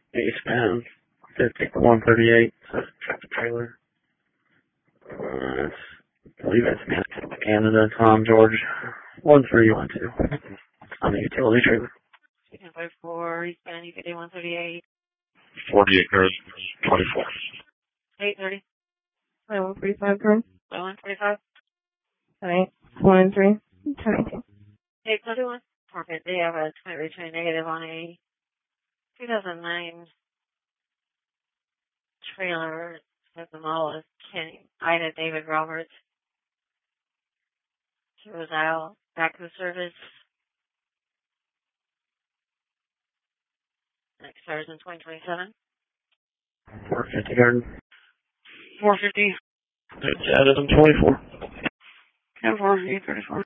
Eastbound 138, tractor trailer. I believe that's Canada, Tom, George, 1312. On the utility trailer. 254, Eastbound UPD 138. 48 cars, 24. 830. 145 current. 145. 113. 22. 831. Perfect. They have a 20 return negative on a 2009 trailer. Says the model is Ida David Roberts. She was out back of service. Next starts in 2027. 450 garden. 450. It's added on 24. 10-4, 834.